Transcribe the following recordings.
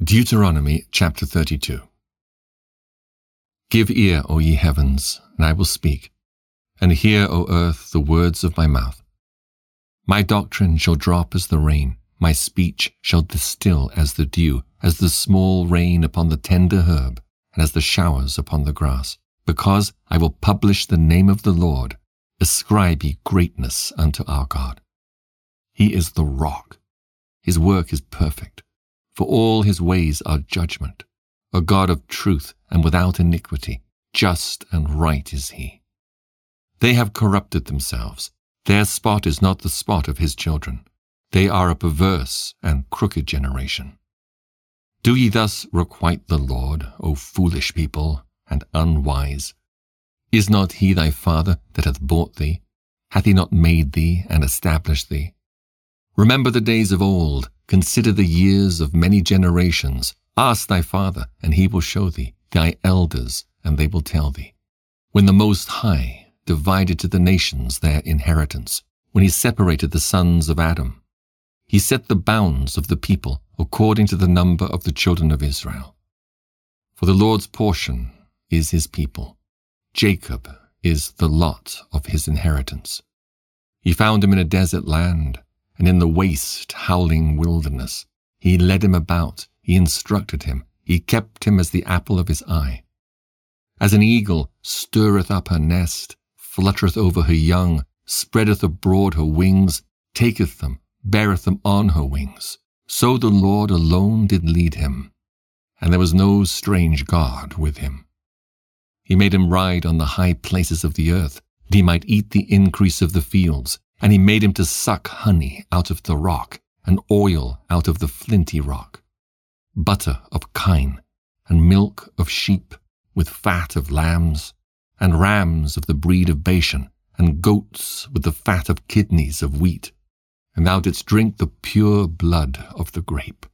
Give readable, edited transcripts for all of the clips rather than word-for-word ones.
Deuteronomy chapter 32. Give ear, O ye heavens, and I will speak, and hear, O earth, the words of my mouth. My doctrine shall drop as the rain, my speech shall distill as the dew, as the small rain upon the tender herb, and as the showers upon the grass. Because I will publish the name of the Lord, ascribe ye greatness unto our God. He is the rock, his work is perfect. For all his ways are judgment, a God of truth and without iniquity, just and right is he. They have corrupted themselves. Their spot is not the spot of his children. They are a perverse and crooked generation. Do ye thus requite the Lord, O foolish people, and unwise? Is not he thy father that hath bought thee? Hath he not made thee and established thee? Remember the days of old, consider the years of many generations. Ask thy father, and he will show thee, thy elders, and they will tell thee. When the Most High divided to the nations their inheritance, when he separated the sons of Adam, he set the bounds of the people according to the number of the children of Israel. For the Lord's portion is his people. Jacob is the lot of his inheritance. He found him in a desert land, and in the waste, howling wilderness. He led him about, he instructed him, he kept him as the apple of his eye. As an eagle stirreth up her nest, fluttereth over her young, spreadeth abroad her wings, taketh them, beareth them on her wings. So the Lord alone did lead him, and there was no strange God with him. He made him ride on the high places of the earth, that he might eat the increase of the fields. And he made him to suck honey out of the rock, and oil out of the flinty rock, butter of kine, and milk of sheep, with fat of lambs, and rams of the breed of Bashan, and goats with the fat of kidneys of wheat. And thou didst drink the pure blood of the grape.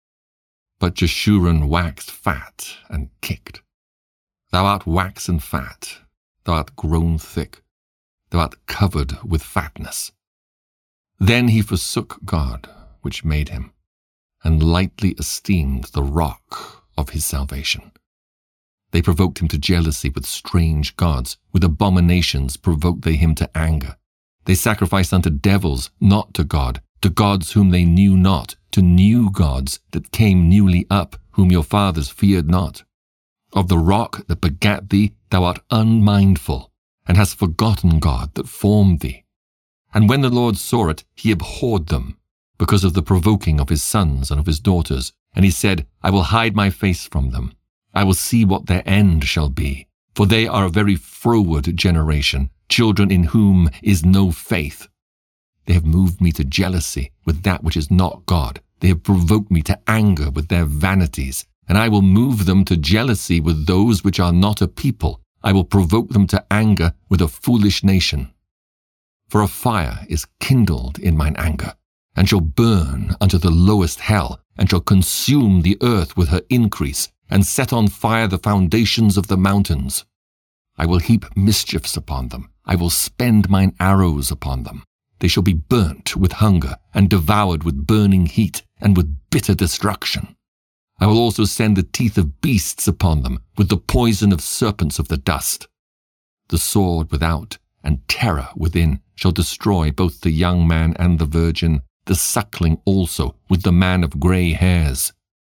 But Jeshurun waxed fat and kicked. Thou art waxen fat, thou art grown thick, thou art covered with fatness. Then he forsook God, which made him, and lightly esteemed the rock of his salvation. They provoked him to jealousy with strange gods, with abominations provoked they him to anger. They sacrificed unto devils, not to God, to gods whom they knew not, to new gods that came newly up, whom your fathers feared not. Of the rock that begat thee thou art unmindful, and hast forgotten God that formed thee. And when the Lord saw it, he abhorred them, because of the provoking of his sons and of his daughters. And he said, I will hide my face from them. I will see what their end shall be. For they are a very froward generation, children in whom is no faith. They have moved me to jealousy with that which is not God. They have provoked me to anger with their vanities. And I will move them to jealousy with those which are not a people. I will provoke them to anger with a foolish nation. For a fire is kindled in mine anger, and shall burn unto the lowest hell, and shall consume the earth with her increase, and set on fire the foundations of the mountains. I will heap mischiefs upon them. I will spend mine arrows upon them. They shall be burnt with hunger, and devoured with burning heat, and with bitter destruction. I will also send the teeth of beasts upon them, with the poison of serpents of the dust. The sword without, and terror within, shall destroy both the young man and the virgin, the suckling also, with the man of grey hairs.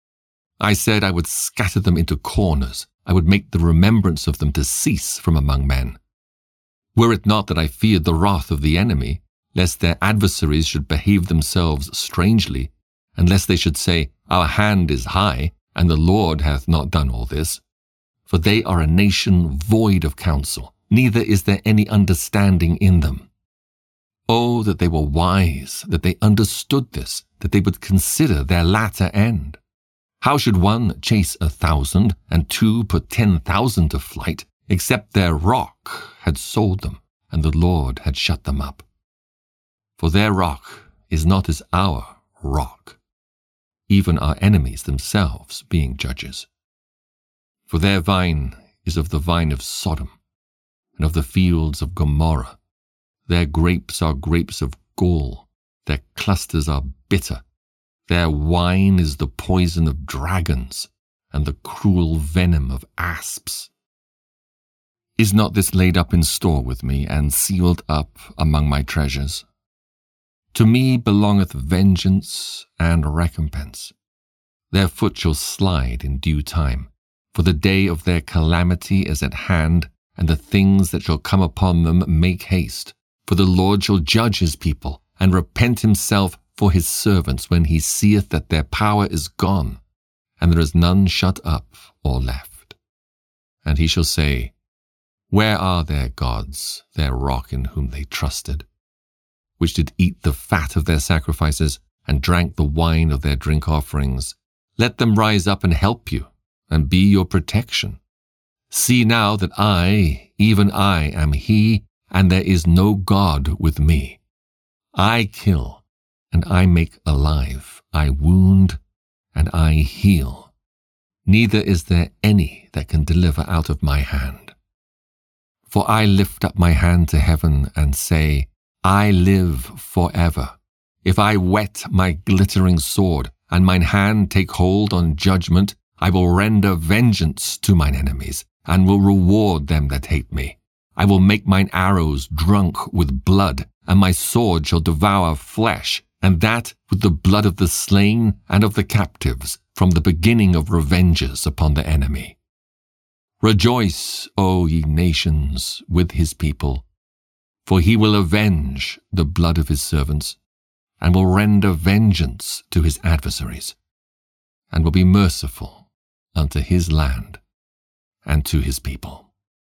I said I would scatter them into corners, I would make the remembrance of them to cease from among men. Were it not that I feared the wrath of the enemy, lest their adversaries should behave themselves strangely, and lest they should say, Our hand is high, and the Lord hath not done all this. For they are a nation void of counsel, neither is there any understanding in them. Oh, that they were wise, that they understood this, that they would consider their latter end. How should one chase 1,000, and two put 10,000 to flight, except their rock had sold them, and the Lord had shut them up? For their rock is not as our rock, even our enemies themselves being judges. For their vine is of the vine of Sodom, and of the fields of Gomorrah. Their grapes are grapes of gall, their clusters are bitter, Their wine is the poison of dragons and the cruel venom of asps. Is not this laid up in store with me and sealed up among my treasures? To me belongeth vengeance and recompense. Their foot shall slide in due time, for the day of their calamity is at hand, and the things that shall come upon them make haste. For the Lord shall judge his people, and repent himself for his servants when he seeth that their power is gone, and there is none shut up or left. And he shall say, Where are their gods, their rock in whom they trusted, which did eat the fat of their sacrifices, and drank the wine of their drink offerings? Let them rise up and help you, and be your protection. See now that I, even I, am he, and there is no God with me. I kill, and I make alive. I wound, and I heal. Neither is there any that can deliver out of my hand. For I lift up my hand to heaven and say, I live forever. If I whet my glittering sword, and mine hand take hold on judgment, I will render vengeance to mine enemies, and will reward them that hate me. I will make mine arrows drunk with blood, and my sword shall devour flesh, and that with the blood of the slain and of the captives, from the beginning of revenges upon the enemy. Rejoice, O ye nations, with his people, for he will avenge the blood of his servants, and will render vengeance to his adversaries, and will be merciful unto his land and to his people.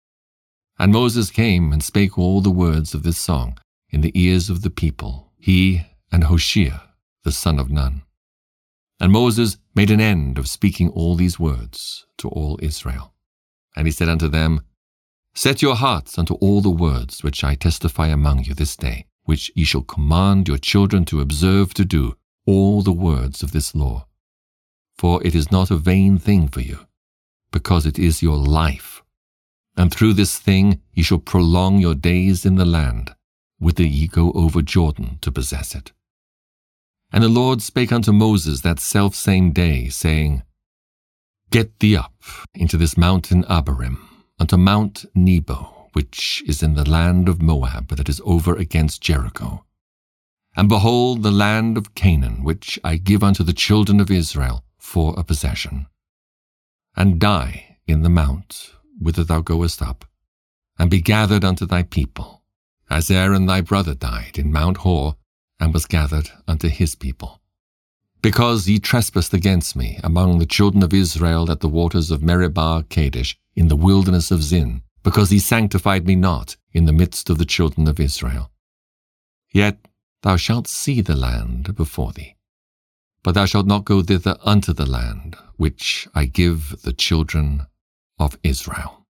And Moses came and spake all the words of this song in the ears of the people, he and Hoshea the son of Nun. And Moses made an end of speaking all these words to all Israel. And he said unto them, Set your hearts unto all the words which I testify among you this day, which ye shall command your children to observe to do, all the words of this law. For it is not a vain thing for you, because it is your life. And through this thing ye shall prolong your days in the land, whither ye go over Jordan to possess it. And the Lord spake unto Moses that selfsame day, saying, Get thee up into this mountain Abarim, unto Mount Nebo, which is in the land of Moab, that is over against Jericho. And behold the land of Canaan, which I give unto the children of Israel for a possession. And die in the mount whither thou goest up, and be gathered unto thy people, as Aaron thy brother died in Mount Hor, and was gathered unto his people. Because ye trespassed against me among the children of Israel at the waters of Meribah Kadesh, in the wilderness of Zin, because ye sanctified me not in the midst of the children of Israel. Yet thou shalt see the land before thee, but thou shalt not go thither unto the land which I give the children of Israel.